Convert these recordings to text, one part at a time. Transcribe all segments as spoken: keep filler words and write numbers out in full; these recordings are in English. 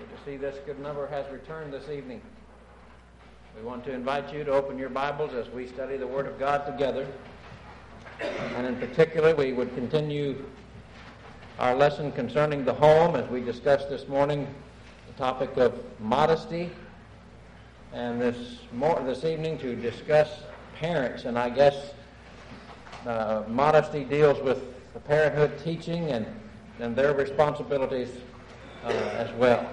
Good to see this good number has returned this evening. We want to invite you to open your Bibles as we study the Word of God together. And in particular, we would continue our lesson concerning the home as we discussed this morning the topic of modesty. And this more, this evening to discuss parents. And I guess uh, modesty deals with the parenthood teaching and, and their responsibilities uh, as well.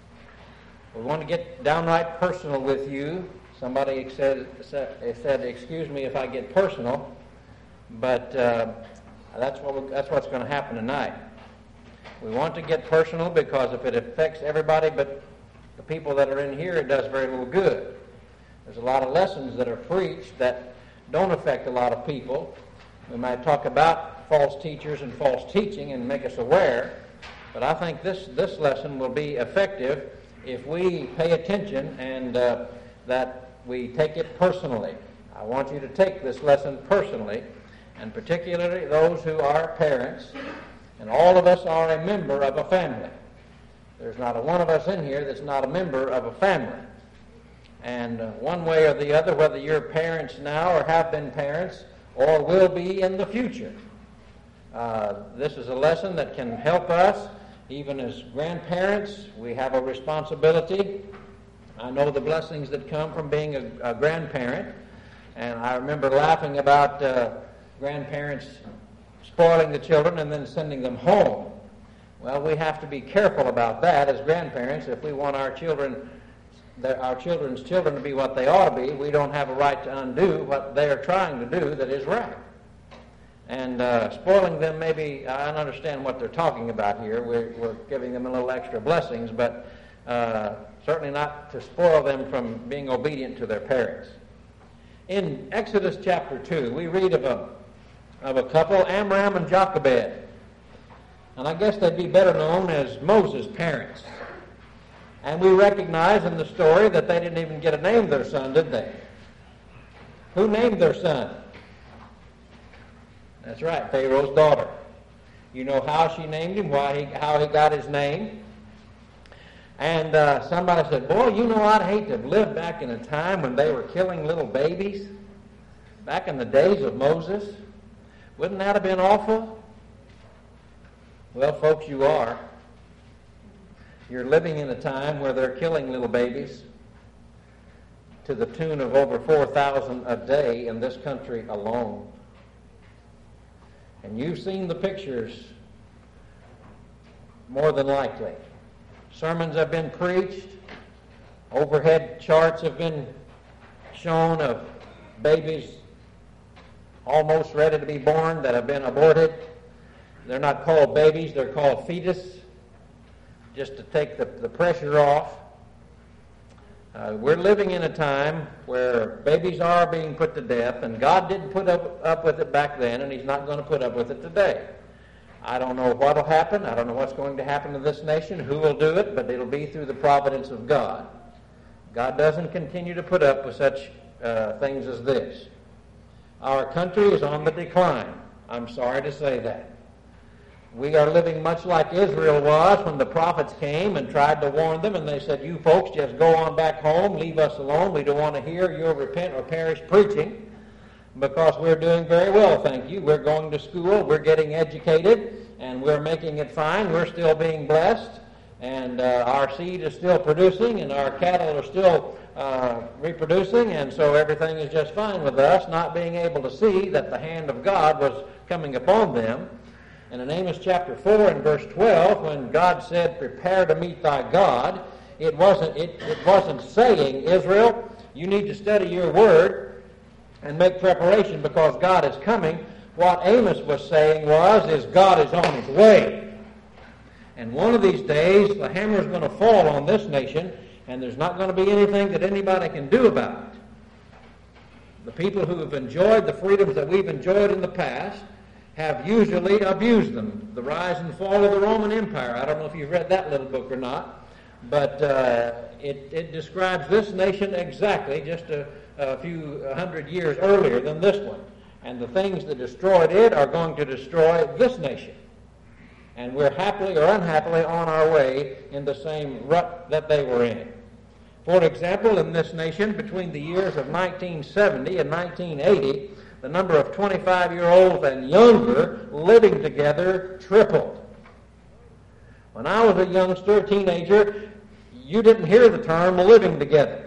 We want to get downright personal with you. Somebody said, said excuse me if I get personal, but uh, that's, what we, that's what's going to happen tonight. We want to get personal because if it affects everybody but the people that are in here, it does very little good. There's a lot of lessons that are preached that don't affect a lot of people. We might talk about false teachers and false teaching and make us aware, but I think this, this lesson will be effective if we pay attention and uh, that we take it personally. I want you to take this lesson personally, and particularly those who are parents, and all of us are a member of a family. There's not a one of us in here that's not a member of a family. And uh, one way or the other, whether you're parents now or have been parents or will be in the future, uh, this is a lesson that can help us. Even as grandparents, we have a responsibility. I know the blessings that come from being a, a grandparent, and I remember laughing about uh, grandparents spoiling the children and then sending them home. Well, we have to be careful about that as grandparents. If we want our children, their, our children's children to be what they ought to be, we don't have a right to undo what they are trying to do that is right. And uh, spoiling them, maybe, I don't understand what they're talking about here. We're, we're giving them a little extra blessings, but uh, certainly not to spoil them from being obedient to their parents. In Exodus chapter two, we read of a, of a couple, Amram and Jochebed. And I guess they'd be better known as Moses' parents. And we recognize in the story that they didn't even get to name their son, did they? Who named their son? That's right, Pharaoh's daughter. You know how she named him, why he, how he got his name. And uh, somebody said, boy, you know, I'd hate to have lived back in a time when they were killing little babies. Back in the days of Moses. Wouldn't that have been awful? Well, folks, you are. You're living in a time where they're killing little babies to the tune of over four thousand a day in this country alone. And you've seen the pictures more than likely. Sermons have been preached. Overhead charts have been shown of babies almost ready to be born that have been aborted. They're not called babies, they're called fetus, just to take the, the pressure off. Uh, we're living in a time where babies are being put to death, and God didn't put up, up with it back then, and He's not going to put up with it today. I don't know what will happen. I don't know what's going to happen to this nation, who will do it, but it'll be through the providence of God. God doesn't continue to put up with such uh, things as this. Our country is on the decline. I'm sorry to say that. We are living much like Israel was when the prophets came and tried to warn them, and they said, you folks just go on back home, leave us alone. We don't want to hear your repent or perish preaching because we're doing very well, thank you. We're going to school, we're getting educated, and we're making it fine. We're still being blessed, and uh, our seed is still producing, and our cattle are still uh, reproducing, and so everything is just fine with us, not being able to see that the hand of God was coming upon them. And in Amos chapter four and verse twelve, when God said, prepare to meet thy God, it wasn't, it, it wasn't saying, Israel, you need to study your word and make preparation because God is coming. What Amos was saying was, is God is on his way. And one of these days, the hammer is going to fall on this nation, and there's not going to be anything that anybody can do about it. The people who have enjoyed the freedoms that we've enjoyed in the past have usually abused them. The rise and fall of the Roman Empire. I don't know if you've read that little book or not, but uh, it, it describes this nation exactly just a, a few hundred years earlier than this one. And the things that destroyed it are going to destroy this nation. And we're happily or unhappily on our way in the same rut that they were in. For example, in this nation, between the years of nineteen seventy and nineteen eighty, the number of twenty-five-year-olds and younger living together tripled. When I was a youngster, a teenager, you didn't hear the term living together.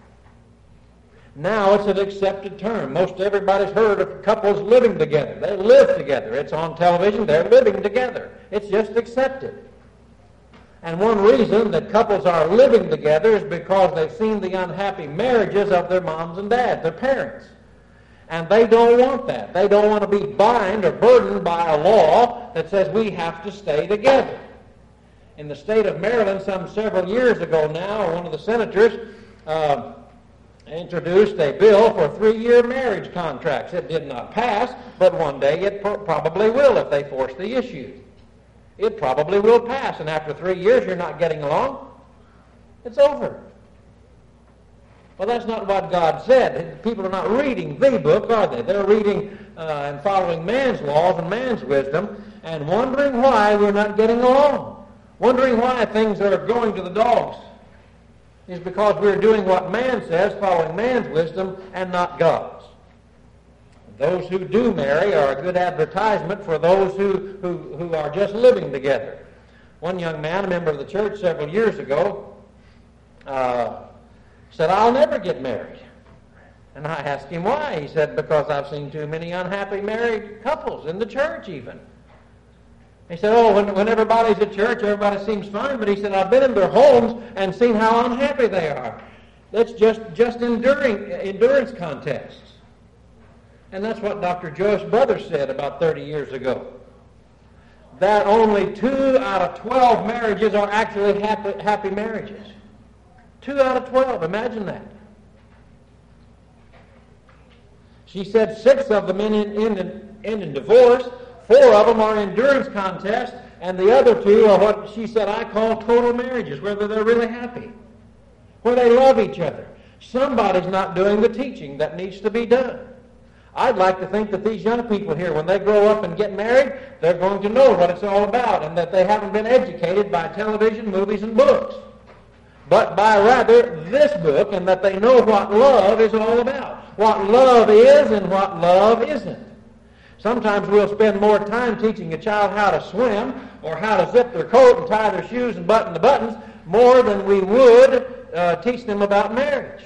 Now it's an accepted term. Most everybody's heard of couples living together. They live together. It's on television. They're living together. It's just accepted. And one reason that couples are living together is because they've seen the unhappy marriages of their moms and dads, their parents. And they don't want that. They don't want to be bound or burdened by a law that says we have to stay together. In the state of Maryland, some several years ago now, one of the senators uh, introduced a bill for three-year marriage contracts. It did not pass, but one day it pro- probably will if they force the issue. It probably will pass, and after three years you're not getting along, it's over. Well, that's not what God said. People are not reading the book, are they? They're reading uh, and following man's laws and man's wisdom and wondering why we're not getting along, wondering why things are going to the dogs. Is because we're doing what man says, following man's wisdom, and not God's. Those who do marry are a good advertisement for those who, who, who are just living together. One young man, a member of the church several years ago, uh, said, I'll never get married. And I asked him why. He said, because I've seen too many unhappy married couples in the church even. He said, oh, when, when everybody's at church, everybody seems fine. But he said, I've been in their homes and seen how unhappy they are. That's just, just enduring, endurance contests. And that's what Doctor Joyce Brothers said about thirty years ago. That only two out of twelve marriages are actually happy, happy marriages. Two out of twelve, imagine that. She said six of them end in, in, end in divorce. Four of them are endurance contests, and the other two are what she said I call total marriages, where they're really happy, where they love each other. Somebody's not doing the teaching that needs to be done. I'd like to think that these young people here, when they grow up and get married, they're going to know what it's all about, and that they haven't been educated by television, movies, and books, but by rather this book, and that they know what love is all about, what love is and what love isn't. Sometimes we'll spend more time teaching a child how to swim or how to zip their coat and tie their shoes and button the buttons more than we would uh, teach them about marriage.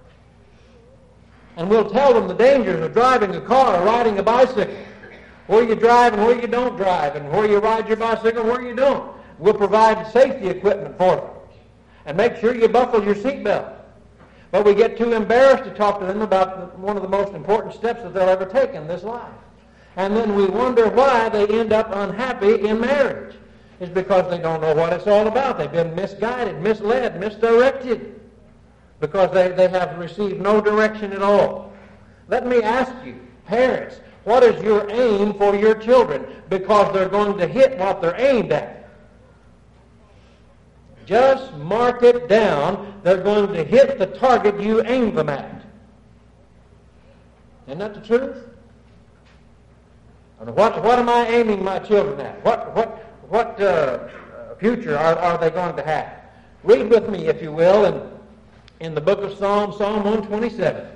And we'll tell them the dangers of driving a car or riding a bicycle, where you drive and where you don't drive, and where you ride your bicycle and where you don't. We'll provide safety equipment for them and make sure you buckle your seatbelt. But we get too embarrassed to talk to them about one of the most important steps that they'll ever take in this life. And then we wonder why they end up unhappy in marriage. It's because they don't know what it's all about. They've been misguided, misled, misdirected, because they, they have received no direction at all. Let me ask you, parents, what is your aim for your children? Because they're going to hit what they're aimed at. Just mark it down. They're going to hit the target you aim them at. Isn't that the truth? What, what am I aiming my children at? What, what, what uh, future are, are they going to have? Read with me, if you will, in, in the book of Psalms, Psalm one twenty-seven.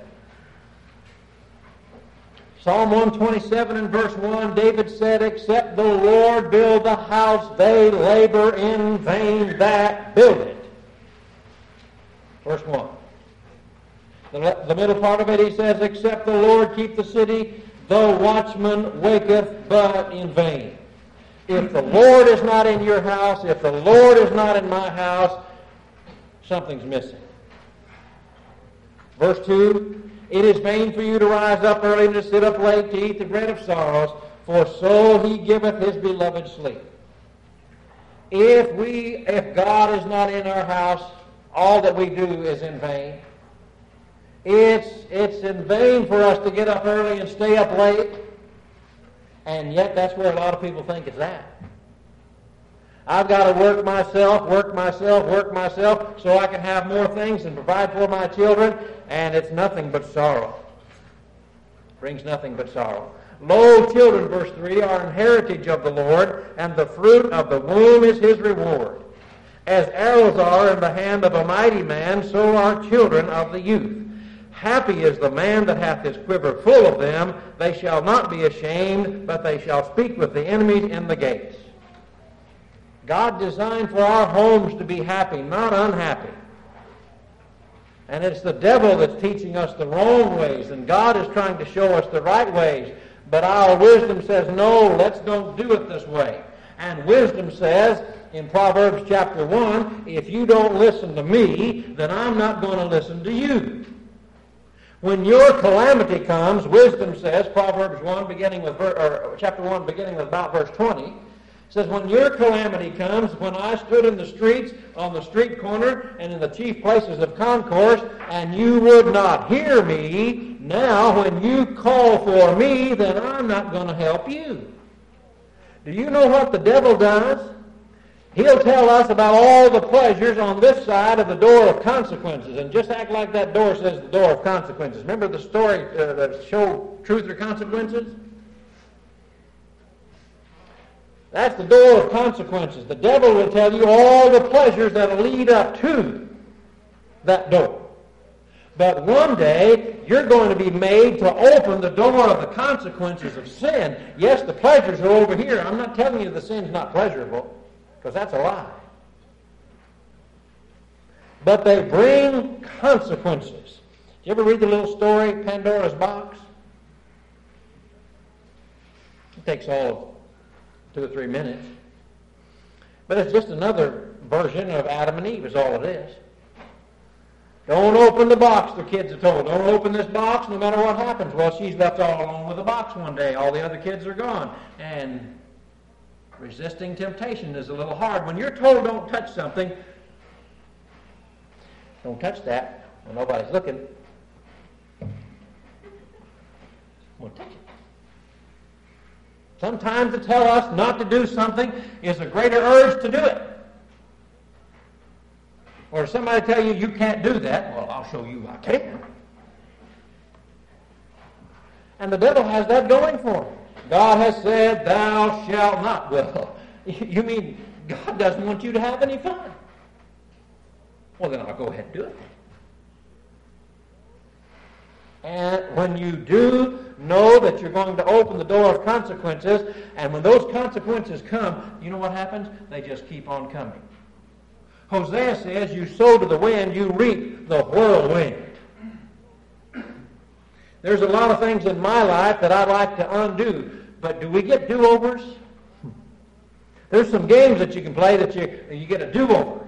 Psalm one twenty-seven and verse one, David said, except the Lord build the house, they labor in vain that build it. Verse one. The, the middle part of it, he says, except the Lord keep the city, the watchman waketh but in vain. If the Lord is not in your house, if the Lord is not in my house, something's missing. Verse two, it is vain for you to rise up early and to sit up late to eat the bread of sorrows, for so he giveth his beloved sleep. If we, if God is not in our house, all that we do is in vain. It's, it's in vain for us to get up early and stay up late, and yet that's where a lot of people think it's at. I've got to work myself, work myself, work myself, so I can have more things and provide for my children, and it's nothing but sorrow. Brings nothing but sorrow. Lo, children, verse three, are an heritage of the Lord, and the fruit of the womb is his reward. As arrows are in the hand of a mighty man, so are children of the youth. Happy is the man that hath his quiver full of them. They shall not be ashamed, but they shall speak with the enemies in the gates. God designed for our homes to be happy, not unhappy. And it's the devil that's teaching us the wrong ways, and God is trying to show us the right ways. But our wisdom says, no, let's don't do it this way. And wisdom says, in Proverbs chapter one, if you don't listen to me, then I'm not going to listen to you. When your calamity comes, wisdom says, Proverbs one, beginning with ver- or chapter one, beginning with about verse twenty, says, when your calamity comes, when I stood in the streets, on the street corner, and in the chief places of concourse, and you would not hear me, now when you call for me, then I'm not going to help you. Do you know what the devil does? He'll tell us about all the pleasures on this side of the door of consequences, and just act like that door says the door of consequences. Remember the story uh, that show truth or consequences? That's the door of consequences. The devil will tell you all the pleasures that will lead up to that door. But one day, you're going to be made to open the door of the consequences of sin. Yes, the pleasures are over here. I'm not telling you the sin's not pleasurable, because that's a lie. But they bring consequences. Did you ever read the little story, Pandora's Box? It takes all two or three minutes. But it's just another version of Adam and Eve is all it is. Don't open the box, the kids are told. Don't open this box no matter what happens. Well, she's left all alone with the box one day. All the other kids are gone. And resisting temptation is a little hard. When you're told don't touch something, don't touch that when nobody's looking. Won't touch it. Sometimes to tell us not to do something is a greater urge to do it. Or somebody tell you you can't do that, well, I'll show you I can. And the devil has that going for him. God has said, thou shalt not. Well, you mean God doesn't want you to have any fun? Well, then I'll go ahead and do it. And when you do know that you're going to open the door of consequences, and when those consequences come, you know what happens? They just keep on coming. Hosea says, you sow to the wind, you reap the whirlwind. There's a lot of things in my life that I'd like to undo, but do we get do-overs? There's some games that you can play that you, you get a do-over,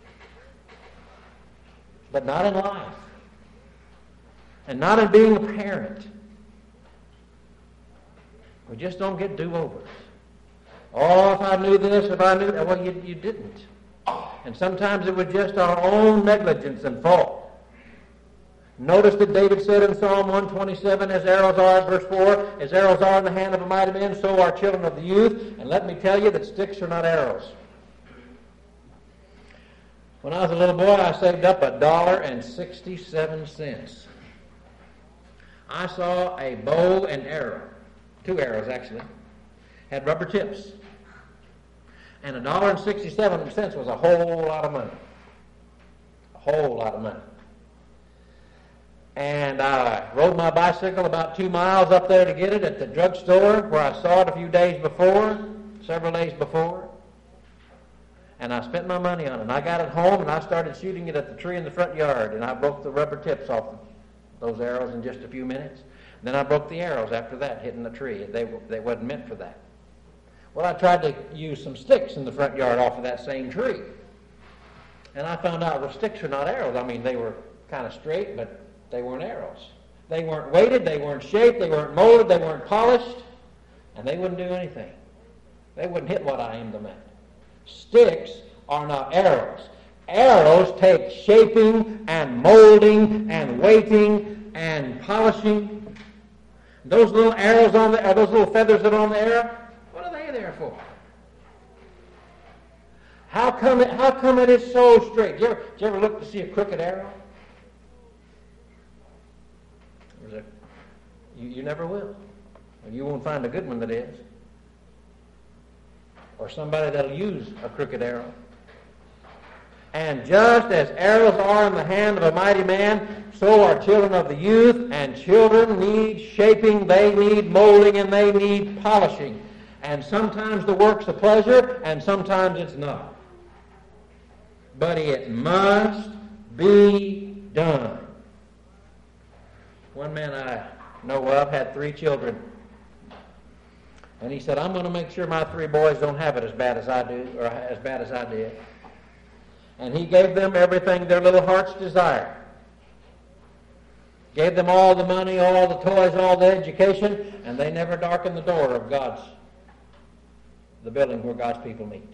but not in life. And not in being a parent. We just don't get do-overs. Oh, if I knew this, if I knew that. Well, you, you didn't. And sometimes it was just our own negligence and fault. Notice that David said in Psalm one twenty-seven, as arrows are, verse four, as arrows are in the hand of a mighty man, so are children of the youth. And let me tell you that sticks are not arrows. When I was a little boy, I saved up a dollar and sixty-seven cents. I saw a bow and arrow, two arrows actually, had rubber tips. And a dollar and sixty-seven cents was a whole lot of money. A whole lot of money. And I rode my bicycle about two miles up there to get it at the drugstore where I saw it a few days before, several days before. And I spent my money on it. And I got it home and I started shooting it at the tree in the front yard. And I broke the rubber tips off those arrows in just a few minutes. Then I broke the arrows after that, hitting the tree. They, they wasn't meant for that. Well, I tried to use some sticks in the front yard off of that same tree. And I found out, well, sticks are not arrows. I mean, they were kind of straight, but they weren't arrows. They weren't weighted, they weren't shaped, they weren't molded, they weren't polished, and they wouldn't do anything. They wouldn't hit what I aimed them at. Sticks are not arrows. Arrows take shaping and molding and weighting and polishing. Those little arrows on the, those little feathers that are on the arrow, what are they there for? How come it, how come it is so straight? Did you ever, did you ever look to see a crooked arrow? Or is it, you, you never will. And you won't find a good one that is. Or somebody that'll use a crooked arrow. And just as arrows are in the hand of a mighty man, so are children of the youth, and children need shaping, they need molding, and they need polishing. And sometimes the work's a pleasure, and sometimes it's not. But it must be done. One man I know of had three children. And he said, I'm going to make sure my three boys don't have it as bad as I do, or as bad as I did. And he gave them everything their little hearts desired. Gave them all the money, all the toys, all the education, and they never darkened the door of God's, the building where God's people meet.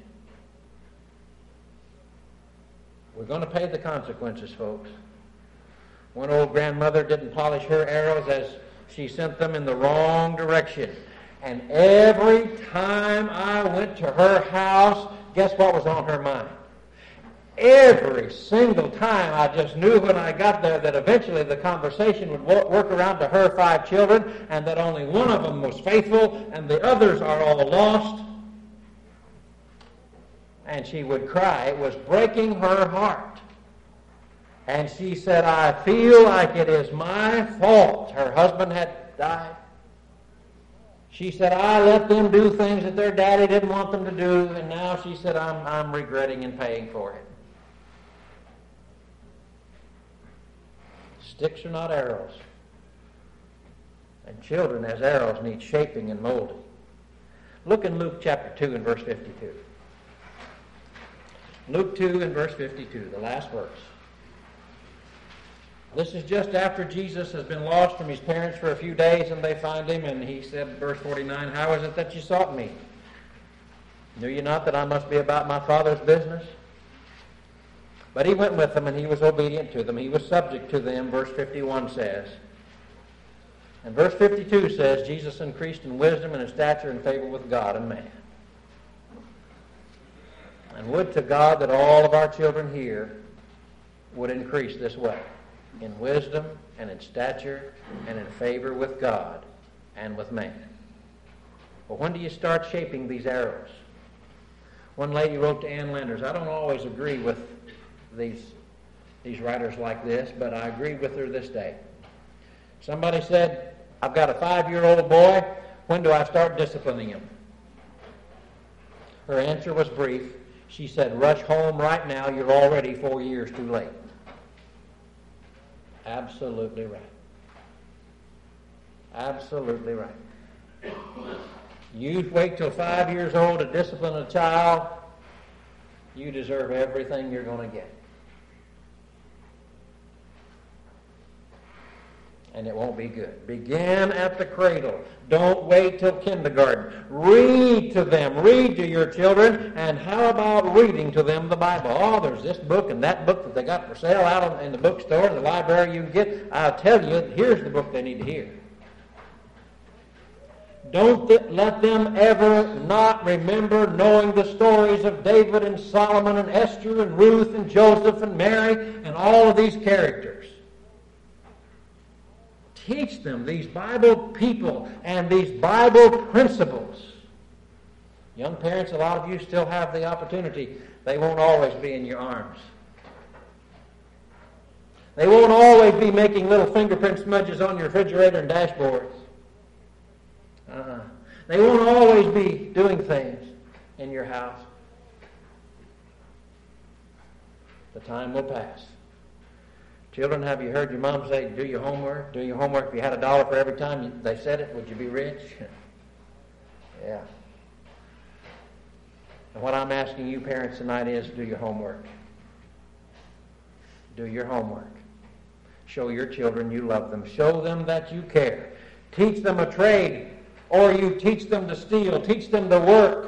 We're going to pay the consequences, folks. One old grandmother didn't polish her arrows as she sent them in the wrong direction. And every time I went to her house, guess what was on her mind? Every single time, I just knew when I got there that eventually the conversation would work around to her five children, and that only one of them was faithful, and the others are all lost. And she would cry. It was breaking her heart. And she said, I feel like it is my fault. Her husband had died. She said, I let them do things that their daddy didn't want them to do, and now she said, I'm, I'm regretting and paying for it. Sticks are not arrows. And children as arrows need shaping and molding. Look in Luke chapter two and verse fifty-two. Luke two and verse fifty-two, the last verse. This is just after Jesus has been lost from his parents for a few days, and they find him, and he said, verse forty-nine, How is it that you sought me? Knew you not that I must be about my Father's business? But he went with them, and he was obedient to them. He was subject to them, verse fifty-one says. And verse fifty-two says, Jesus increased in wisdom and in stature and favor with God and man. And would to God that all of our children here would increase this way, in wisdom and in stature and in favor with God and with man. But when do you start shaping these arrows? One lady wrote to Ann Landers, I don't always agree with these, these writers like this, but I agree with her this day. Somebody said, I've got a five-year-old boy. When do I start disciplining him? Her answer was brief. She said, rush home right now. You're already four years too late. Absolutely right. Absolutely right. You wait till five years old to discipline a child, you deserve everything you're going to get. And it won't be good. Begin at the cradle. Don't wait till kindergarten. Read to them. Read to your children. And how about reading to them the Bible? Oh, there's this book and that book that they got for sale out in the bookstore, the library you can get. I'll tell you, here's the book they need to hear. Don't th- let them ever not remember knowing the stories of David and Solomon and Esther and Ruth and Joseph and Mary and all of these characters. Teach them these Bible people and these Bible principles. Young parents, a lot of you still have the opportunity. They won't always be in your arms. They won't always be making little fingerprint smudges on your refrigerator and dashboards. Uh-uh. They won't always be doing things in your house. The time will pass. Children, have you heard your mom say, do your homework? Do your homework. If you had a dollar for every time you, they said it, would you be rich? Yeah. And what I'm asking you parents tonight is, do your homework. Do your homework. Show your children you love them. Show them that you care. Teach them a trade, or you teach them to steal. Teach them to work.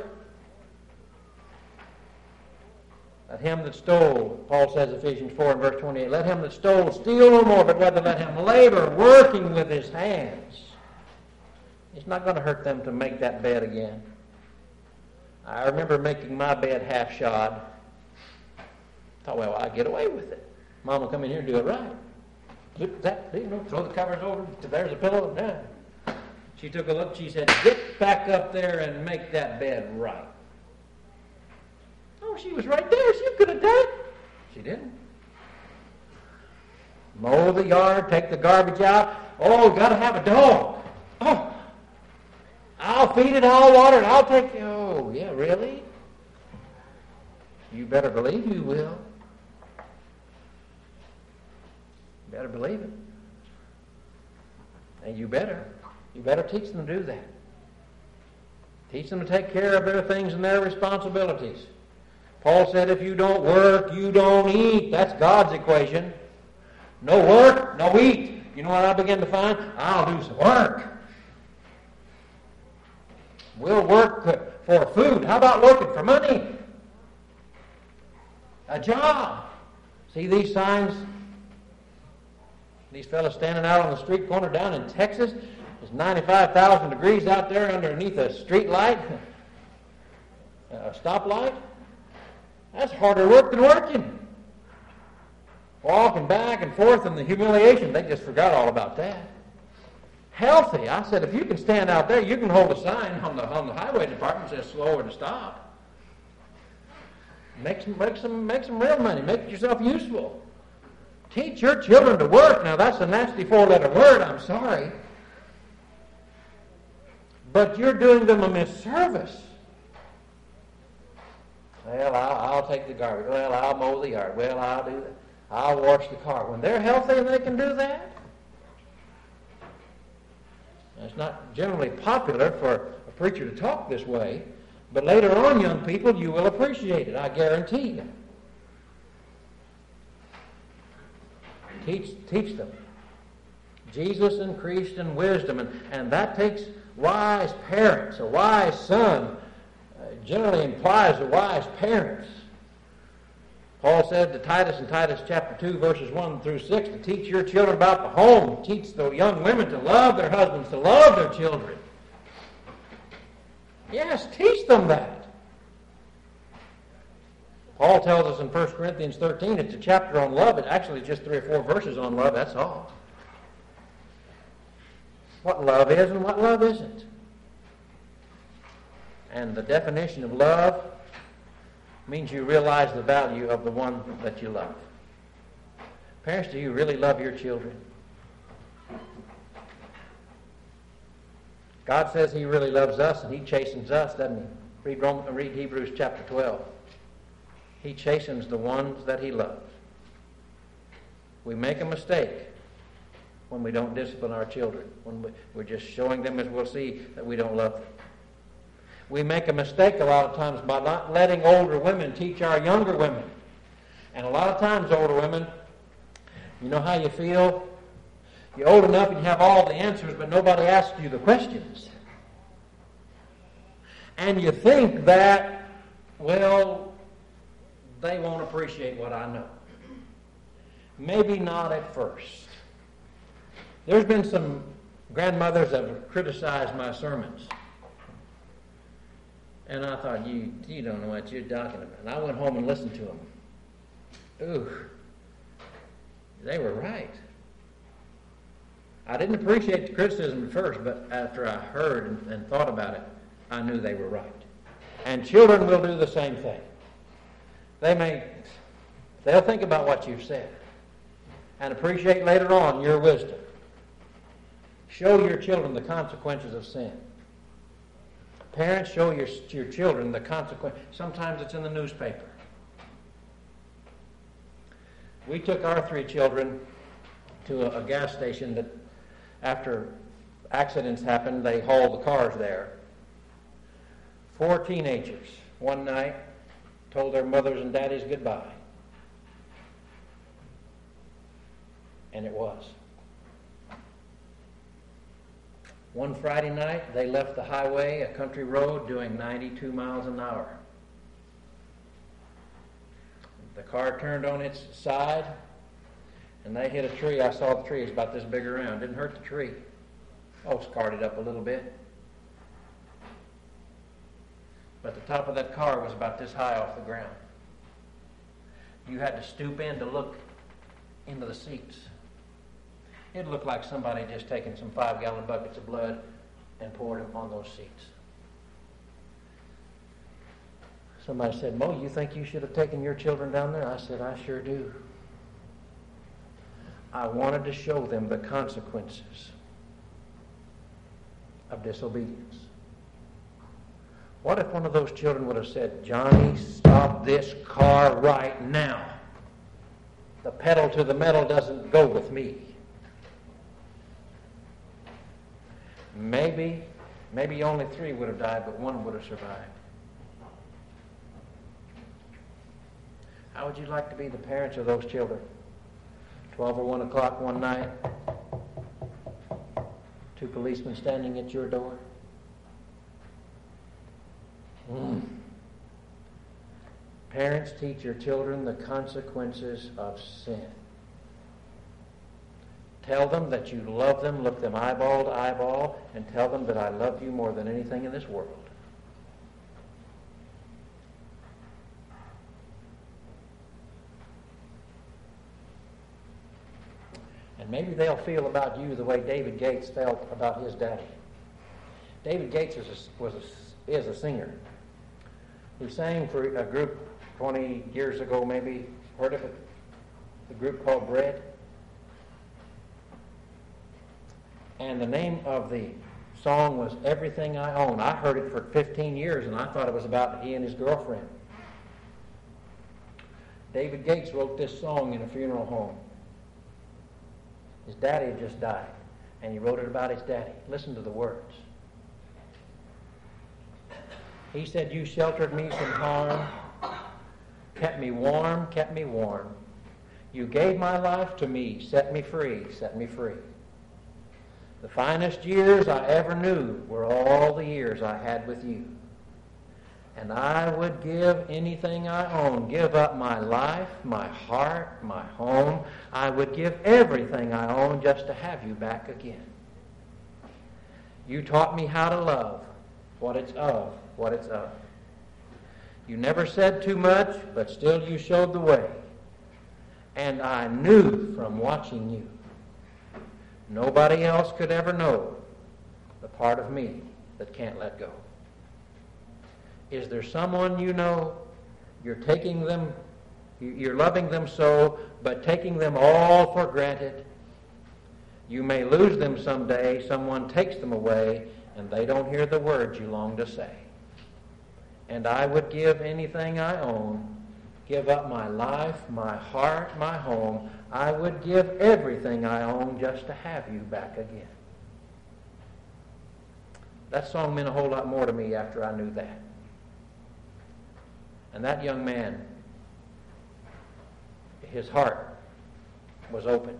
Let him that stole, Paul says, Ephesians four and verse twenty-eight, let him that stole steal no more, but rather let him labor, working with his hands. It's not going to hurt them to make that bed again. I remember making my bed half-shod. Thought, well, I'll get away with it. Mom will come in here and do it right. That, you know, throw the covers over, there's a pillow. Yeah. She took a look. She said, get back up there and make that bed right. Oh, she was right there. She could have done it. She didn't. Mow the yard, take the garbage out. Oh, we've got to have a dog. Oh, I'll feed it, I'll water it, I'll take it. Oh, yeah, really? You better believe you will. You better believe it. And you better. You better teach them to do that. Teach them to take care of their things and their responsibilities. Paul said, if you don't work, you don't eat. That's God's equation. No work, no eat. You know what I begin to find? I'll do some work. We'll work for food. How about working for money? A job. See these signs? These fellas standing out on the street corner down in Texas. It's ninety-five thousand degrees out there underneath a street light, a stoplight. That's harder work than working. Walking back and forth in the humiliation. They just forgot all about that. Healthy. I said, if you can stand out there, you can hold a sign on the on the highway department that says slow or to stop. Make some, make some, make some real money. Make yourself useful. Teach your children to work. Now, that's a nasty four-letter word. I'm sorry. But you're doing them a misservice. Well, I'll, I'll take the garbage. Well, I'll mow the yard. Well, I'll do that. I'll wash the car. When they're healthy and they can do that, it's not generally popular for a preacher to talk this way, but later on, young people, you will appreciate it, I guarantee you. Teach, teach them. Jesus increased in wisdom, and, and that takes wise parents. A wise son uh, generally implies a wise parents. Paul said to Titus in Titus chapter two, verses one through six, to teach your children about the home. Teach the young women to love their husbands, to love their children. Yes, teach them that. Paul tells us in First Corinthians thirteen, it's a chapter on love. It actually is just three or four verses on love, that's all. What love is and what love isn't. And the definition of love means you realize the value of the one that you love. Parents, do you really love your children? God says He really loves us and He chastens us, doesn't He? Read, Roman, read Hebrews chapter twelve. He chastens the ones that He loves. We make a mistake when we don't discipline our children, when we, we're just showing them, as we'll see, that we don't love them. We make a mistake a lot of times by not letting older women teach our younger women. And a lot of times, older women, you know how you feel? You're old enough and you have all the answers, but nobody asks you the questions. And you think that, well, they won't appreciate what I know. Maybe not at first. There's been some grandmothers that have criticized my sermons. And I thought, you you don't know what you're talking about. And I went home and listened to them. Ooh, they were right. I didn't appreciate the criticism at first, but after I heard and, and thought about it, I knew they were right. And children will do the same thing. They may, they'll think about what you've said and appreciate later on your wisdom. Show your children the consequences of sin. Parents, show your, your children the consequence. Sometimes it's in the newspaper. We took our three children to a, a gas station that, after accidents happened, they hauled the cars there. Four teenagers, one night, told their mothers and daddies goodbye. And it was. One Friday night, they left the highway, a country road, doing ninety-two miles an hour. The car turned on its side, and they hit a tree. I saw the tree. It was about this big around. Didn't hurt the tree. Oh, scarred it up a little bit. But the top of that car was about this high off the ground. You had to stoop in to look into the seats. It looked like somebody just taken some five-gallon buckets of blood and poured on those seats. Somebody said, Mo, you think you should have taken your children down there? I said, I sure do. I wanted to show them the consequences of disobedience. What if one of those children would have said, Johnny, stop this car right now. The pedal to the metal doesn't go with me. Maybe, maybe only three would have died, but one would have survived. How would you like to be the parents of those children? Twelve or one o'clock one night, two policemen standing at your door. Mm. Parents, teach your children the consequences of sin. Tell them that you love them, look them eyeball to eyeball, and tell them that I love you more than anything in this world. And maybe they'll feel about you the way David Gates felt about his daddy. David Gates is a, was a, is a singer. He sang for a group twenty years ago, maybe. Heard of it? The group called Bread. And the name of the song was Everything I Own. I heard it for fifteen years, and I thought it was about he and his girlfriend. David Gates wrote this song in a funeral home. His daddy had just died, and he wrote it about his daddy. Listen to the words. He said, you sheltered me from harm, kept me warm, kept me warm. You gave my life to me, set me free, set me free. The finest years I ever knew were all the years I had with you. And I would give anything I own, give up my life, my heart, my home. I would give everything I own just to have you back again. You taught me how to love, what it's of, what it's of. You never said too much, but still you showed the way. And I knew from watching you, nobody else could ever know the part of me that can't let go. Is there someone you know, you're taking them, you're loving them so, but taking them all for granted? You may lose them someday, someone takes them away, and they don't hear the words you long to say. And I would give anything I own, give up my life, my heart, my home. I would give everything I own just to have you back again. That song meant a whole lot more to me after I knew that. And that young man, his heart was opened.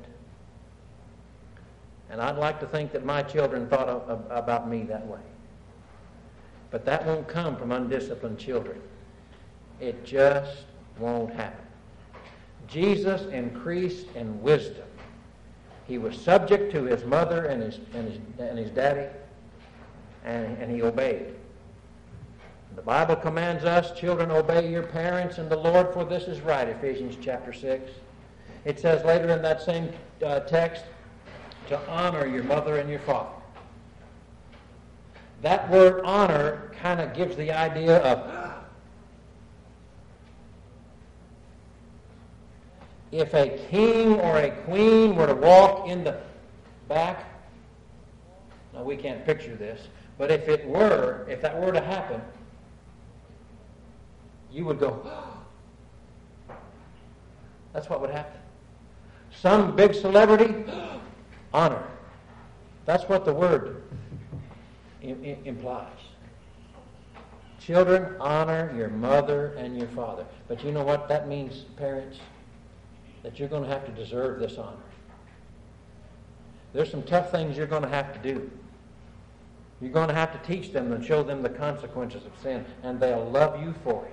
And I'd like to think that my children thought of, of, about me that way. But that won't come from undisciplined children. It just won't happen. Jesus increased in wisdom. He was subject to his mother and his, and his, and his daddy, and, and he obeyed. The Bible commands us, children, obey your parents and the Lord, for this is right, Ephesians chapter six. It says later in that same uh, text, to honor your mother and your father. That word honor kind of gives the idea of, if a king or a queen were to walk in the back, now we can't picture this, but if it were, if that were to happen, you would go, oh. That's what would happen. Some big celebrity, honor. That's what the word im- implies. Children, honor your mother and your father. But you know what that means, parents? That you're going to have to deserve this honor. There's some tough things you're going to have to do. You're going to have to teach them and show them the consequences of sin, and they'll love you for it.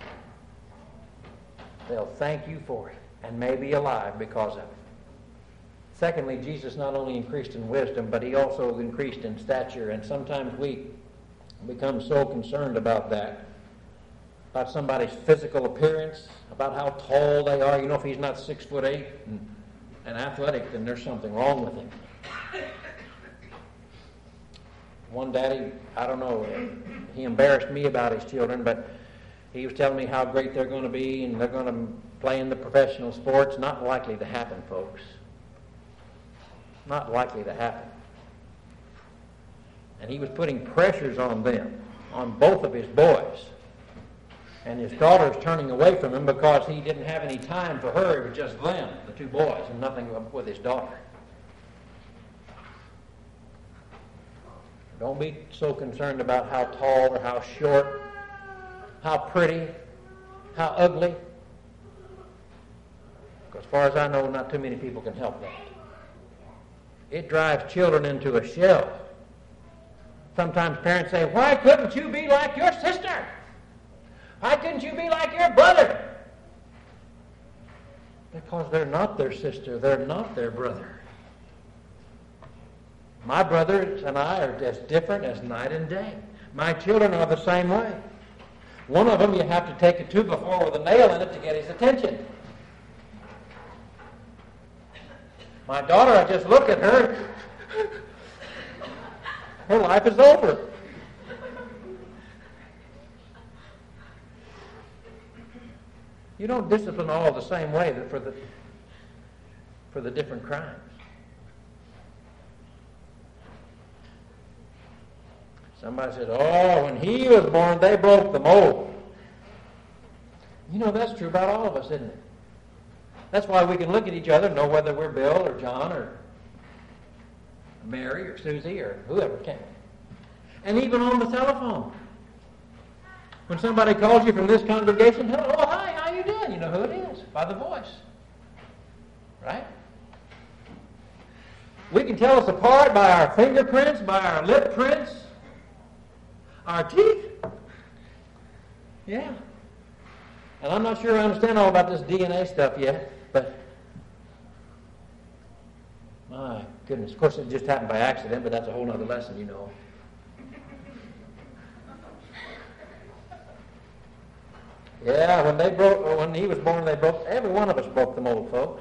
They'll thank you for it and may be alive because of it. Secondly, Jesus not only increased in wisdom, but he also increased in stature. And sometimes we become so concerned about that, about somebody's physical appearance, about how tall they are. You know, if he's not six foot eight and, and athletic, then there's something wrong with him. One daddy, I don't know, he embarrassed me about his children, but he was telling me how great they're going to be and they're going to play in the professional sports. Not likely to happen, folks. Not likely to happen. And he was putting pressures on them, on both of his boys. And his daughter's turning away from him because he didn't have any time for her. It was just them, the two boys, and nothing with his daughter. Don't be so concerned about how tall or how short, how pretty, how ugly. Because as far as I know, not too many people can help that. It drives children into a shell. Sometimes parents say, why couldn't you be like your sister? Why couldn't you be like your brother? Because they're not their sister. They're not their brother. My brothers and I are as different as night and day. My children are the same way. One of them you have to take a two before with a nail in it to get his attention. My daughter, I just look at her, her life is over. You don't discipline all the same way for the for the different crimes. Somebody says, oh, when he was born, they broke the mold. You know, that's true about all of us, isn't it? That's why we can look at each other and know whether we're Bill or John or Mary or Susie or whoever can. And even on the telephone. When somebody calls you from this congregation, hello, oh, hi, how you doing? You know who it is by the voice. Right? We can tell us apart by our fingerprints, by our lip prints, our teeth. Yeah. And I'm not sure I understand all about this D N A stuff yet, but my goodness. Of course, it just happened by accident, but that's a whole other lesson, you know. Yeah, when they broke, when he was born, they broke. Every one of us broke the mold, folks.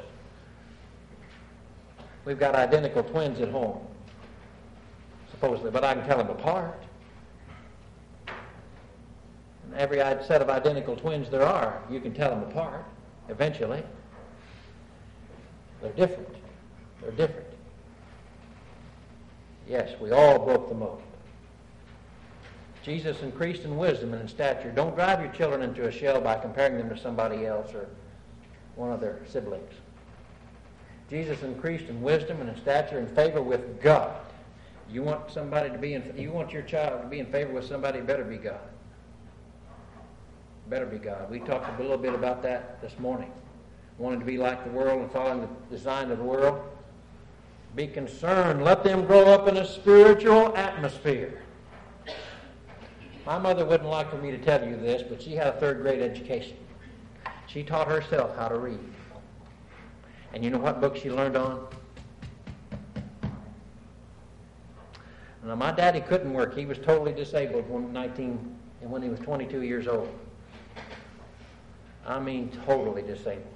We've got identical twins at home, supposedly, but I can tell them apart. And every set of identical twins there are, you can tell them apart. Eventually, they're different. They're different. Yes, we all broke the mold. Jesus increased in wisdom and in stature. Don't drive your children into a shell by comparing them to somebody else or one of their siblings. Jesus increased in wisdom and in stature and favor with God. You want somebody to be in, you want your child to be in favor with somebody, it better be God. Better be God. We talked a little bit about that this morning. Wanting to be like the world and following the design of the world. Be concerned. Let them grow up in a spiritual atmosphere. My mother wouldn't like for me to tell you this, but she had a third grade education. She taught herself how to read. And you know what book she learned on? Now, my daddy couldn't work. He was totally disabled when nineteen and when he was twenty-two years old. I mean, totally disabled.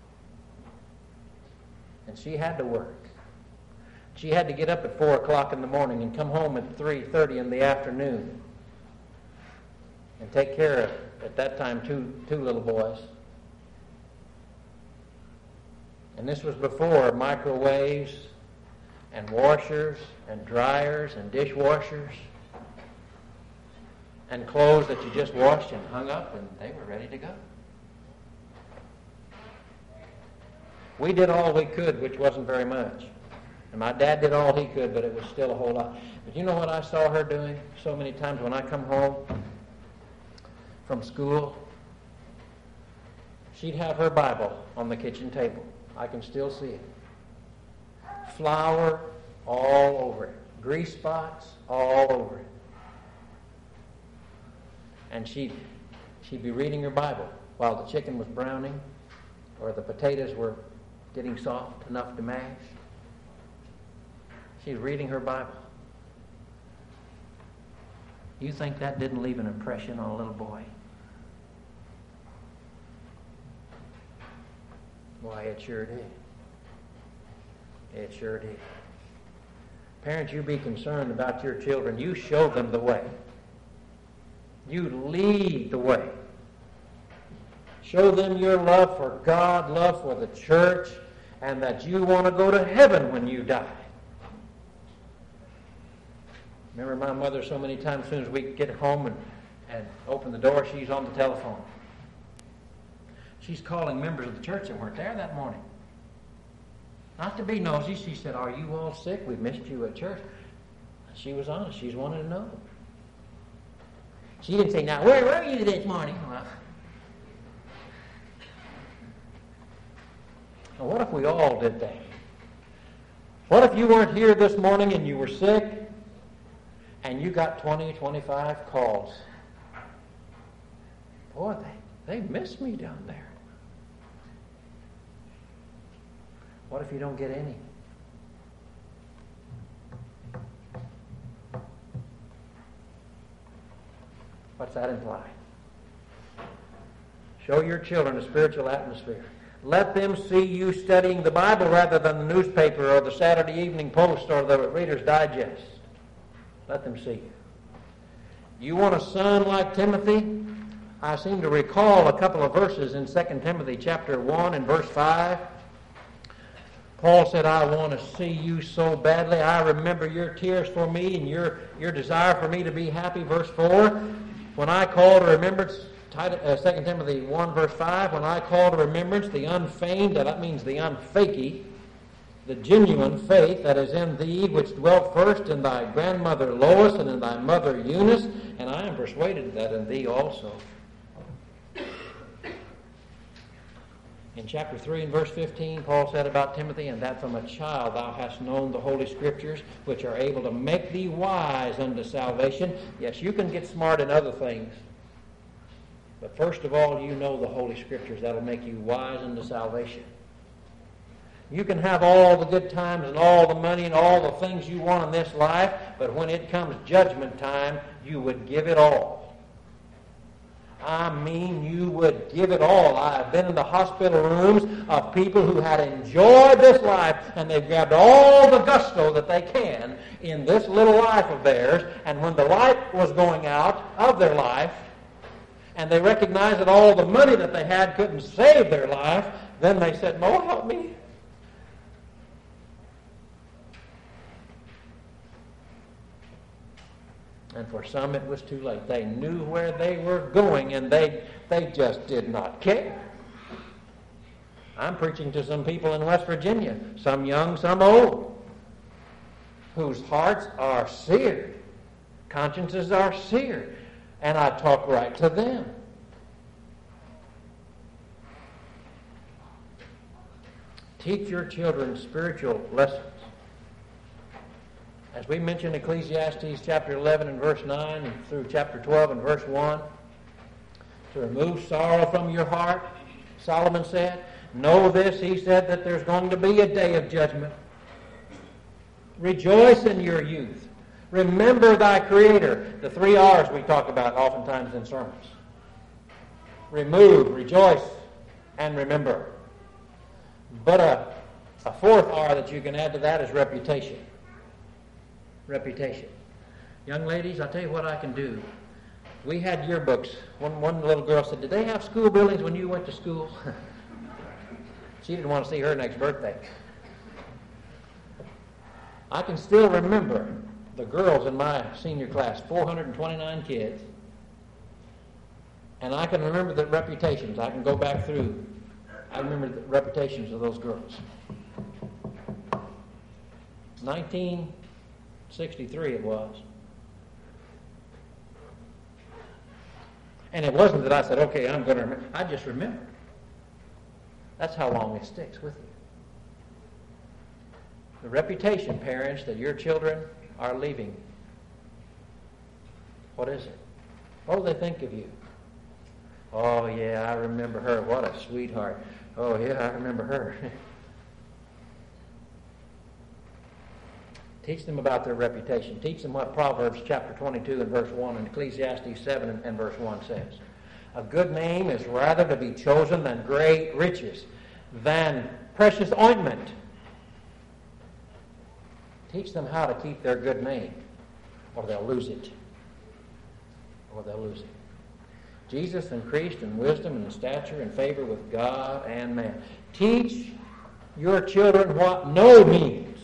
And she had to work. She had to get up at four o'clock in the morning and come home at three thirty in the afternoon and take care of, at that time, two two little boys. And this was before microwaves and washers and dryers and dishwashers and clothes that you just washed and hung up and they were ready to go. We did all we could, which wasn't very much. And my dad did all he could, but it was still a whole lot. But you know what I saw her doing so many times when I come home from school? She'd have her Bible on the kitchen table. I can still see it. Flour all over it. Grease spots all over it. And she'd, she'd be reading her Bible while the chicken was browning or the potatoes were getting soft enough to mash. She's reading her Bible. You think that didn't leave an impression on a little boy? Why, it sure did. It sure did. Parents, you be concerned about your children. You show them the way. You lead the way. Show them your love for God, love for the church, and that you want to go to heaven when you die. Remember my mother so many times, as soon as we get home and, and open the door, she's on the telephone. She's calling members of the church that weren't there that morning. Not to be nosy, she said, "Are you all sick? We missed you at church." She was honest. She's wanted to know. She didn't say, "Now, where were you this morning?" Well, now, what if we all did that? What if you weren't here this morning and you were sick and you got twenty, twenty-five calls? Boy, they, they miss me down there. What if you don't get any? What's that imply? Show your children a spiritual atmosphere. Let them see you studying the Bible rather than the newspaper or the Saturday Evening Post or the Reader's Digest. Let them see you. You want a son like Timothy? I seem to recall a couple of verses in Second Timothy chapter one and verse five. Paul said, "I want to see you so badly. I remember your tears for me and your, your desire for me to be happy." Verse four, when I call to remembrance, Second Timothy one verse five, when I call to remembrance the unfeigned, that means the unfakey, the genuine faith that is in thee, which dwelt first in thy grandmother Lois and in thy mother Eunice, and I am persuaded that in thee also. In chapter three and verse fifteen, Paul said about Timothy, "And that from a child thou hast known the Holy Scriptures, which are able to make thee wise unto salvation." Yes, you can get smart in other things. But first of all, you know the Holy Scriptures. That'll make you wise unto salvation. You can have all the good times and all the money and all the things you want in this life, but when it comes judgment time, you would give it all. I mean, you would give it all. I've been in the hospital rooms of people who had enjoyed this life, and they've grabbed all the gusto that they can in this little life of theirs, and when the light was going out of their life, and they recognized that all the money that they had couldn't save their life, then they said, "Mo, help me." And for some, it was too late. They knew where they were going, and they they just did not care. I'm preaching to some people in West Virginia, some young, some old, whose hearts are seared, consciences are seared, and I talk right to them. Teach your children spiritual lessons. As we mentioned, Ecclesiastes chapter eleven and verse nine and through chapter twelve and verse one, to remove sorrow from your heart, Solomon said, "Know this," he said, "that there's going to be a day of judgment. Rejoice in your youth. Remember thy Creator." The three R's we talk about oftentimes in sermons. Remove, rejoice, and remember. But a, a fourth R that you can add to that is reputation. Reputation. Young ladies, I'll tell you what I can do. We had yearbooks. One, one little girl said, "Did they have school buildings when you went to school?" She didn't want to see her next birthday. I can still remember the girls in my senior class, four hundred twenty-nine kids, and I can remember the reputations. I can go back through. I remember the reputations of those girls. nineteen sixty-three it was. And it wasn't that I said, "Okay, I'm going to remember." I just remembered. That's how long it sticks with you. The reputation, parents, that your children are leaving. What is it? What do they think of you? "Oh, yeah, I remember her. What a sweetheart. Oh, yeah, I remember her." Teach them about their reputation. Teach them what Proverbs chapter twenty-two and verse one and Ecclesiastes seven and, and verse one says. A good name is rather to be chosen than great riches, than precious ointment. Teach them how to keep their good name, or they'll lose it. Or they'll lose it. Jesus increased in wisdom and in stature and favor with God and man. Teach your children what no means.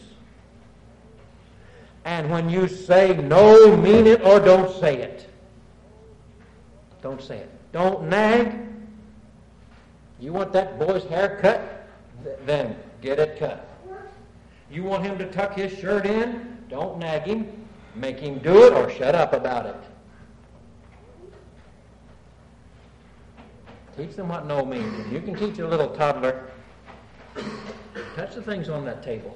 And when you say no, mean it or don't say it. Don't say it. Don't nag. You want that boy's hair cut? Then get it cut. You want him to tuck his shirt in? Don't nag him. Make him do it or shut up about it. Teach them what no means. And you can teach a little toddler. Touch the things on that table.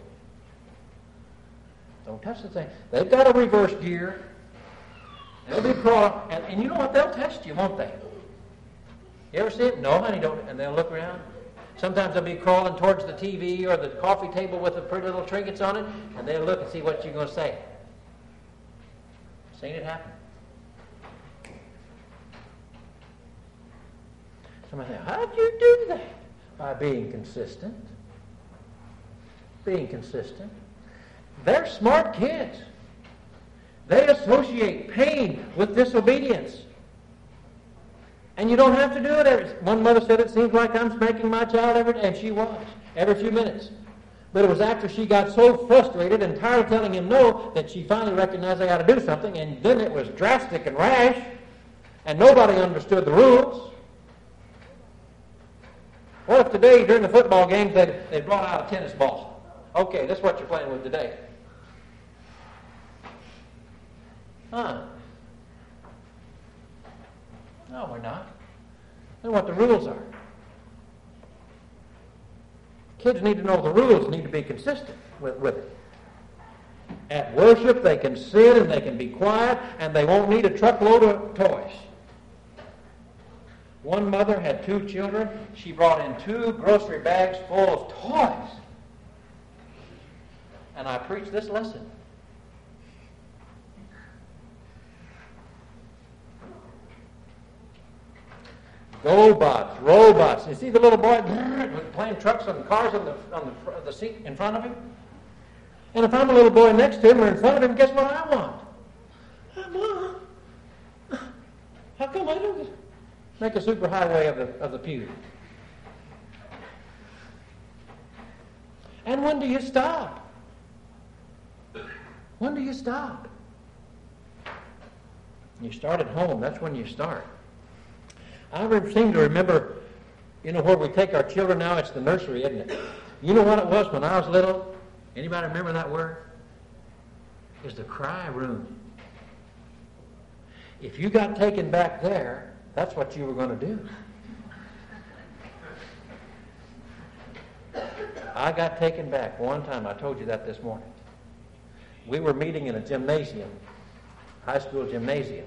Don't touch the thing. They've got a reverse gear. They'll be crawling. And, and you know what? They'll test you, won't they? You ever see it? No, honey, don't. And they'll look around. Sometimes they'll be crawling towards the T V or the coffee table with the pretty little trinkets on it, and they'll look and see what you're going to say. Seen it happen? Somebody say, how'd you do that? By being consistent. Being consistent. They're smart kids. They associate pain with disobedience. And you don't have to do it every... One mother said, it seems like I'm spanking my child every day. And she was, every few minutes. But it was after she got so frustrated and tired of telling him no that she finally recognized I got to do something. And then it was drastic and rash. And nobody understood the rules. What if today, during the football games, they they brought out a tennis ball? Okay, that's what you're playing with today. Huh? No, we're not. That's what the rules are. Kids need to know the rules, need to be consistent with, with it. At worship, they can sit and they can be quiet, and they won't need a truckload of toys. One mother had two children. She brought in two grocery bags full of toys. And I preached this lesson. GoBots, robots. You see the little boy playing trucks and cars on the on the, the seat in front of him? And if I'm a little boy next to him or in front of him, guess what I want? Mom, how come I don't get... Make a superhighway of the of the pew. And when do you stop? When do you stop? You start at home. That's when you start. I seem to remember, you know, where we take our children now, it's the nursery, isn't it? You know what it was when I was little? Anybody remember that word? It was the cry room. If you got taken back there, that's what you were going to do. I got taken back one time. I told you that this morning. We were meeting in a gymnasium, high school gymnasium.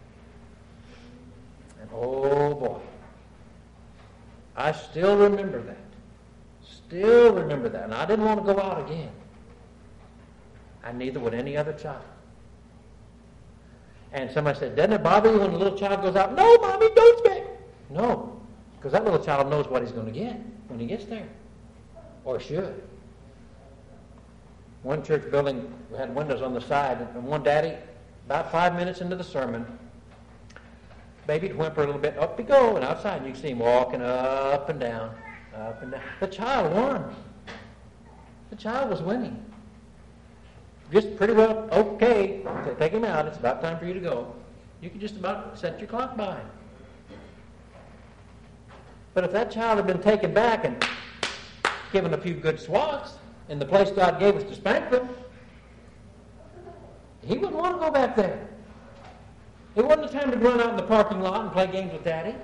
And oh boy, I still remember that. Still remember that. And I didn't want to go out again. And neither would any other child. And somebody said, doesn't it bother you when a little child goes out? No, Mommy, don't spank. No, because that little child knows what he's going to get when he gets there. Or should. One church building had windows on the side, and one daddy, about five minutes into the sermon, baby'd whimper a little bit, up he go, and outside you can see him walking up and down, up and down. The child won. The child was winning. Just pretty well, okay, take him out. It's about time for you to go. You can just about set your clock by him. But if that child had been taken back and given a few good swats in the place God gave us to spank them, he wouldn't want to go back there. It wasn't the time to run out in the parking lot and play games with Daddy.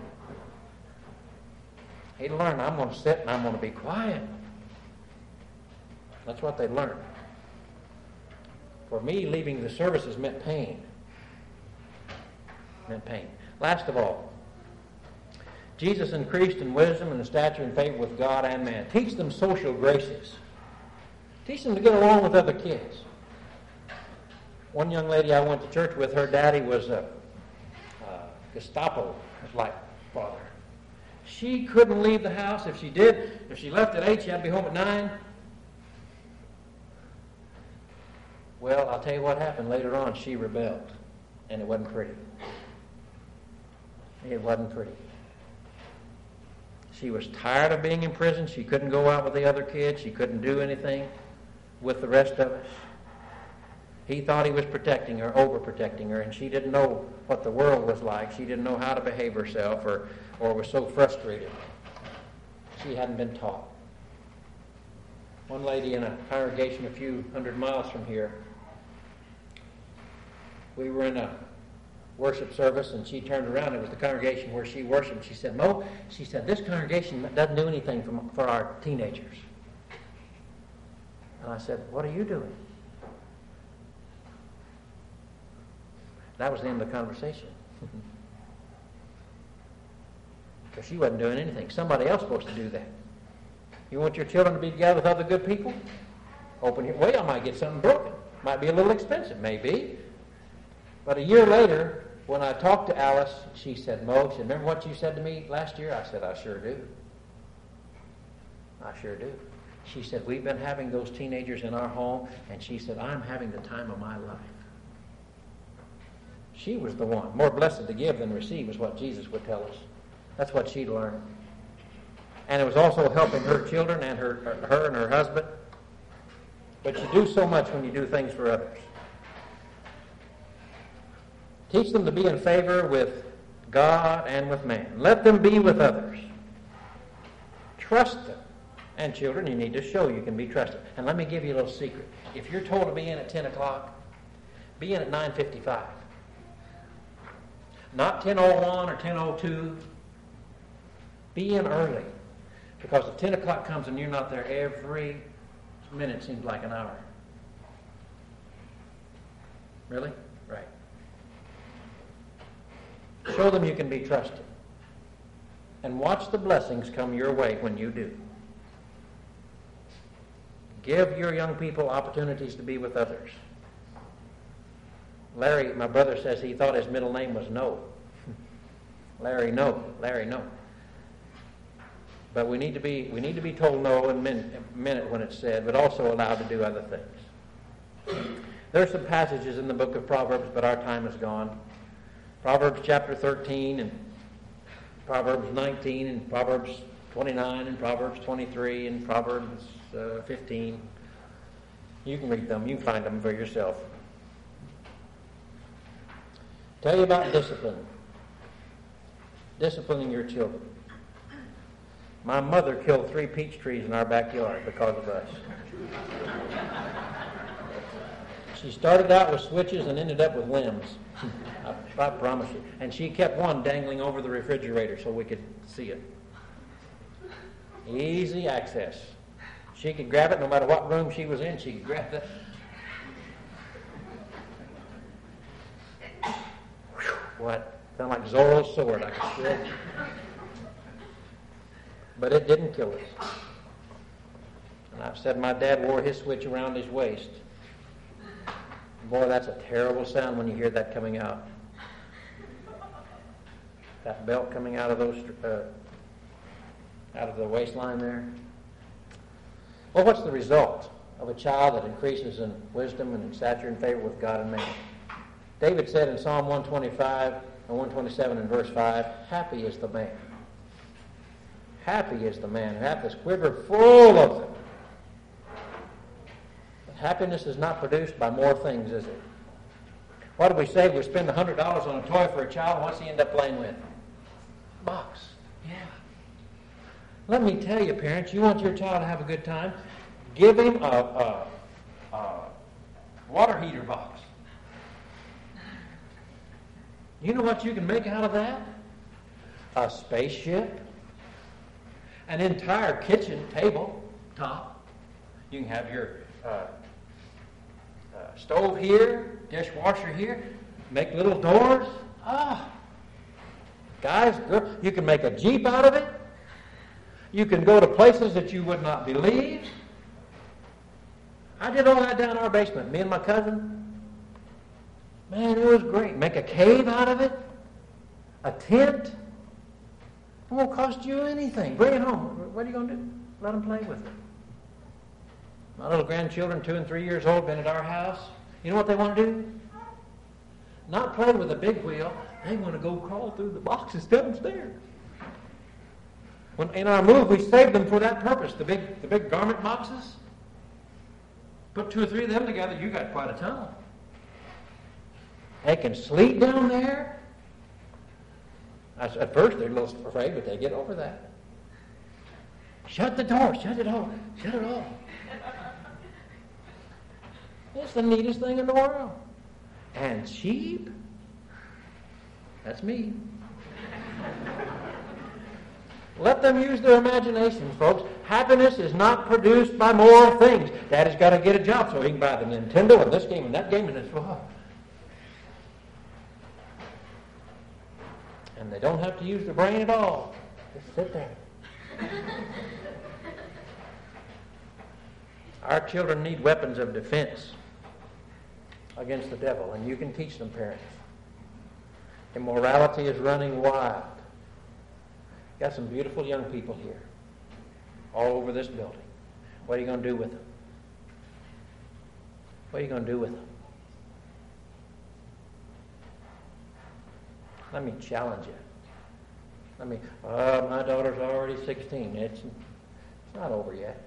He'd learn, I'm going to sit and I'm going to be quiet. That's what they learned. For me, leaving the services meant pain. Meant pain. Last of all, Jesus increased in wisdom and in stature and favor with God and man. Teach them social graces. Teach them to get along with other kids. One young lady I went to church with, her daddy was a, a Gestapo-like father. She couldn't leave the house. If she did, if she left at eight, she had to be home at nine. Well, I'll tell you what happened later on. She rebelled, and it wasn't pretty. It wasn't pretty. She was tired of being in prison. She couldn't go out with the other kids. She couldn't do anything with the rest of us. He thought he was protecting her, overprotecting her, and she didn't know what the world was like. She didn't know how to behave herself, or, or was so frustrated. She hadn't been taught. One lady in a congregation a few hundred miles from here, we were in a worship service, and she turned around. It was the congregation where she worshiped. She said, Mo, she said, this congregation doesn't do anything for, for our teenagers. And I said, what are you doing? That was the end of the conversation. Because she wasn't doing anything. Somebody else was supposed to do that. You want your children to be together with other good people? Open your... Well, I might get something broken. Might be a little expensive, maybe. But a year later, when I talked to Alice, she said, Mo, she said, remember what you said to me last year? I said, I sure do. I sure do. She said, we've been having those teenagers in our home, and she said, I'm having the time of my life. She was the one. More blessed to give than receive is what Jesus would tell us. That's what she'd learned. And it was also helping her children and her, her and her husband. But you do so much when you do things for others. Teach them to be in favor with God and with man. Let them be with others. Trust them. And children, you need to show you can be trusted. And let me give you a little secret. If you're told to be in at ten o'clock, be in at nine fifty-five. Not ten oh one or ten oh two. Be in early. Because if ten o'clock comes and you're not there, every minute seems like an hour. Really? Right. Show them you can be trusted. And watch the blessings come your way when you do. Give your young people opportunities to be with others. Larry, my brother, says he thought his middle name was No. Larry, no. Larry, no. But we need to be we need to be told no in a minute when it's said, but also allowed to do other things. There are some passages in the book of Proverbs, but our time is gone. Proverbs chapter thirteen and Proverbs nineteen and Proverbs twenty-nine and Proverbs twenty-three and Proverbs uh, fifteen. You can read them. You can find them for yourself. Tell you about discipline. Disciplining your children. My mother killed three peach trees in our backyard because of us. She started out with switches and ended up with limbs. I, I promise you. And she kept one dangling over the refrigerator so we could see it. Easy access. She could grab it no matter what room she was in. She could grab it. Whew, what? Sounded like Zorro's sword. I could feel it. But it didn't kill us. And I've said my dad wore his switch around his waist. Boy, that's a terrible sound when you hear that coming out. That belt coming out of those, uh, out of the waistline there. Well, what's the result of a child that increases in wisdom and in stature and favor with God and man? David said in Psalm one twenty-five and one twenty-seven and verse five, happy is the man. Happy is the man who hath his quiver full of them. But happiness is not produced by more things, is it? What do we say? We spend one hundred dollars on a toy for a child. What's he end up playing with? Box. Yeah. Let me tell you, parents, you want your child to have a good time, give him a, a, a water heater box. You know what you can make out of that? A spaceship. An entire kitchen table top. You can have your uh, uh, stove here, dishwasher here, make little doors. Ah, guys, girls, you can make a Jeep out of it. You can go to places that you would not believe. I did all that down in our basement, me and my cousin. Man, it was great. Make a cave out of it, a tent. It won't cost you anything. Bring it home. What are you going to do? Let them play with it. My little grandchildren, two and three years old, been at our house. You know what they want to do? Not play with a big wheel. They want to go crawl through the boxes downstairs. When in our move, we saved them for that purpose. The big, the big garment boxes. Put two or three of them together, you got quite a ton. They can sleep down there. At first, they're a little afraid, but they get over that. Shut the door. Shut it off. Shut it off. It's the neatest thing in the world. And sheep? That's me. Let them use their imagination, folks. Happiness is not produced by more things. Daddy's got to get a job so he can buy the Nintendo and this game and that game and this. Oh. And they don't have to use their brain at all. Just sit there. Our children need weapons of defense against the devil, and you can teach them, parents. Immorality is running wild. Got some beautiful young people here, all over this building. What are you going to do with them? What are you going to do with them? Let me challenge you. Let me, oh, my daughter's already sixteen. It's, it's not over yet.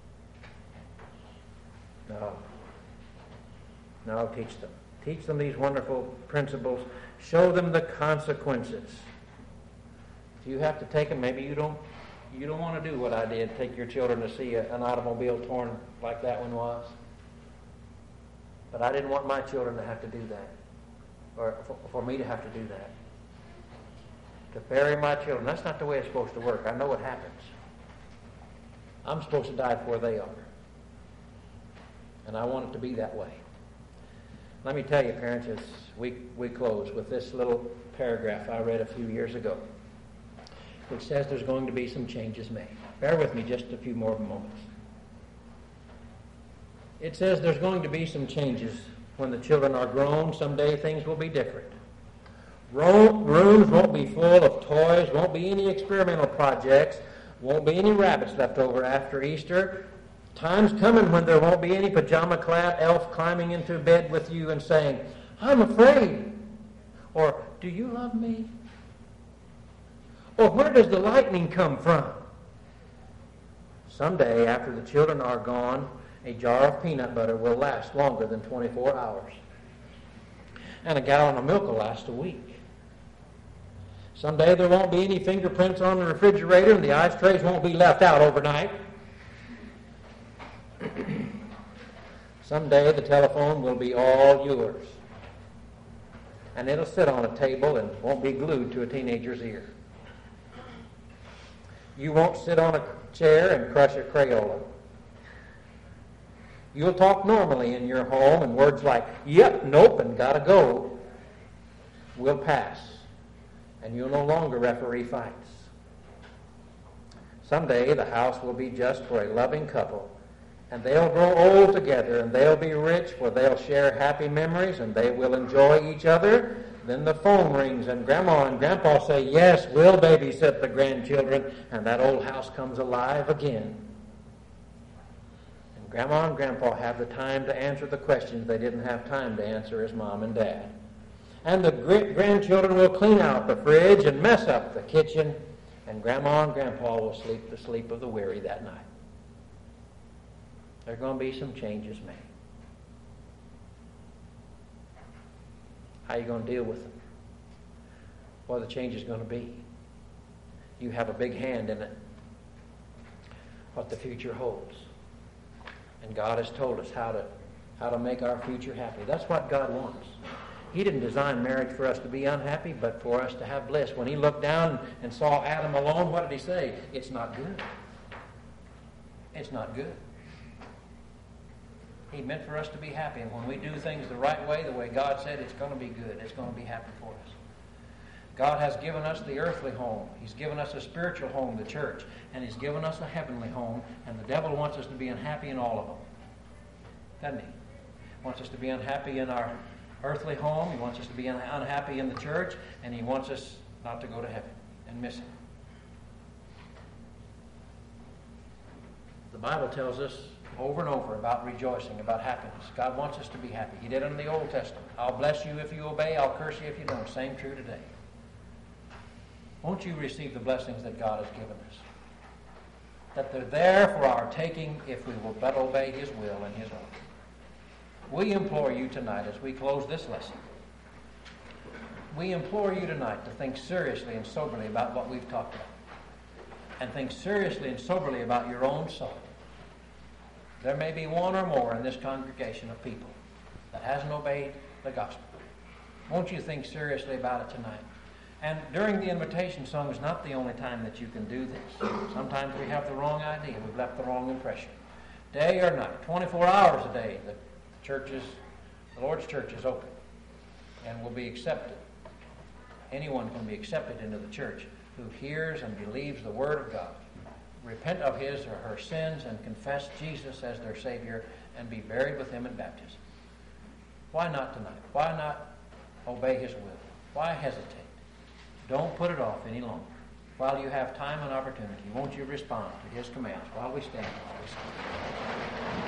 No. No, teach them. Teach them these wonderful principles. Show them the consequences. If you have to take them, maybe you don't you don't want to do what I did, take your children to see a, an automobile torn like that one was. But I didn't want my children to have to do that, or for, for me to have to do that. To bury my children, that's not the way it's supposed to work. I know what happens. I'm supposed to die before they are. And I want it to be that way. Let me tell you, parents, as we, we close with this little paragraph I read a few years ago, which says there's going to be some changes made. Bear with me just a few more moments. It says there's going to be some changes when the children are grown. Someday things will be different. Rooms won't be full of toys, won't be any experimental projects, won't be any rabbits left over after Easter. Time's coming when there won't be any pajama-clad elf climbing into bed with you and saying, I'm afraid. Or, do you love me? Or, where does the lightning come from? Someday, after the children are gone, a jar of peanut butter will last longer than twenty-four hours. And a gallon of milk will last a week. Someday there won't be any fingerprints on the refrigerator and the ice trays won't be left out overnight. Someday the telephone will be all yours. And it'll sit on a table and won't be glued to a teenager's ear. You won't sit on a chair and crush a Crayola. You'll talk normally in your home, and words like, yep, nope, and gotta go will pass. And you'll no longer referee fights. Someday the house will be just for a loving couple, and they'll grow old together, and they'll be rich, for they'll share happy memories, and they will enjoy each other. Then the phone rings, and Grandma and Grandpa say, yes, we'll babysit the grandchildren, and that old house comes alive again. And Grandma and Grandpa have the time to answer the questions they didn't have time to answer as Mom and Dad. And the grandchildren will clean out the fridge and mess up the kitchen, and Grandma and Grandpa will sleep the sleep of the weary that night. There are going to be some changes made. How are you going to deal with them? What are the changes going to be? You have a big hand in it. What the future holds. And God has told us how to how to make our future happy. That's what God wants. He didn't design marriage for us to be unhappy, but for us to have bliss. When he looked down and saw Adam alone, what did he say? It's not good. It's not good. He meant for us to be happy. And when we do things the right way, the way God said, it's going to be good. It's going to be happy for us. God has given us the earthly home. He's given us a spiritual home, the church. And he's given us a heavenly home. And the devil wants us to be unhappy in all of them. Doesn't he? He wants us to be unhappy in our earthly home. He wants us to be unhappy in the church. And he wants us not to go to heaven and miss him. The Bible tells us over and over about rejoicing, about happiness. God wants us to be happy. He did it in the Old Testament. I'll bless you if you obey. I'll curse you if you don't. Same true today. Won't you receive the blessings that God has given us? That they're there for our taking if we will but obey His will and His order. We implore you tonight as we close this lesson, we implore you tonight to think seriously and soberly about what we've talked about. And think seriously and soberly about your own soul. There may be one or more in this congregation of people that hasn't obeyed the gospel. Won't you think seriously about it tonight? And during the invitation song is not the only time that you can do this. Sometimes we have the wrong idea. We've left the wrong impression. Day or night, twenty-four hours a day, the church is, the Lord's church is open and will be accepted. Anyone can be accepted into the church who hears and believes the Word of God, repent of his or her sins and confess Jesus as their Savior and be buried with Him in baptism. Why not tonight? Why not obey His will? Why hesitate? Don't put it off any longer. While you have time and opportunity, won't you respond to His commands while we stand? While we stand.